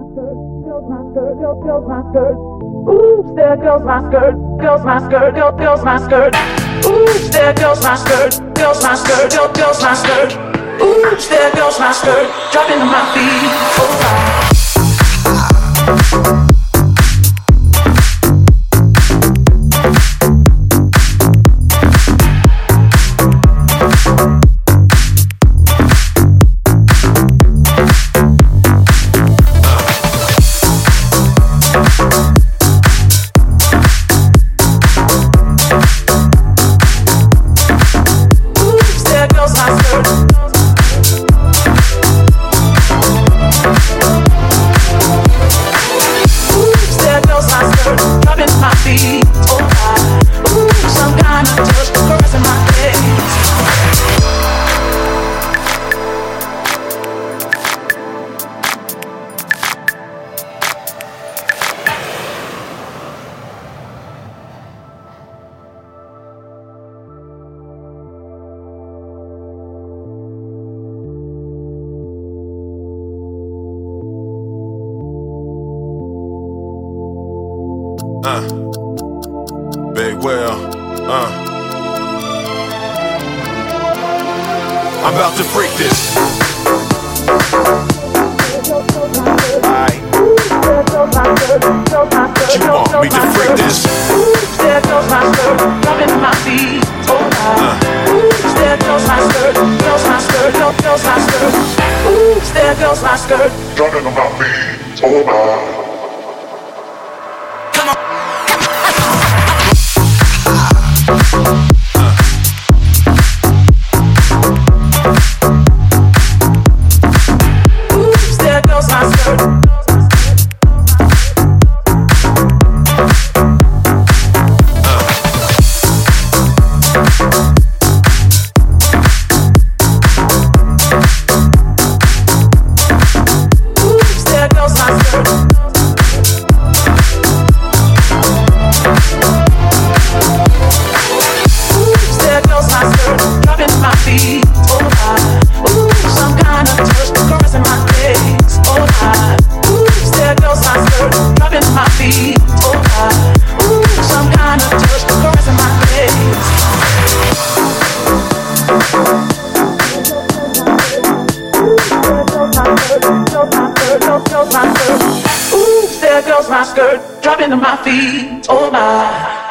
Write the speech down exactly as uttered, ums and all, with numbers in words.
Ooh, there goes my skirt, goes my skirt, goes, goes my skirt. Ooh, there goes my skirt, goes my skirt, goes, goes my skirt. Ooh, there goes my skirt, dropping to my feet. Oh, wow. Uh, Big Will, uh I'm about to freak this. Aight. You want me to freak this? There goes my skirt, dropping my feet. Oh, uh. There goes my skirt, goes my skirt, goes, goes my skirt. Ooh, there goes my skirt, dropping on my feet. Oh, my. Ooh, there goes my skirt, dropping to my feet. Oh my.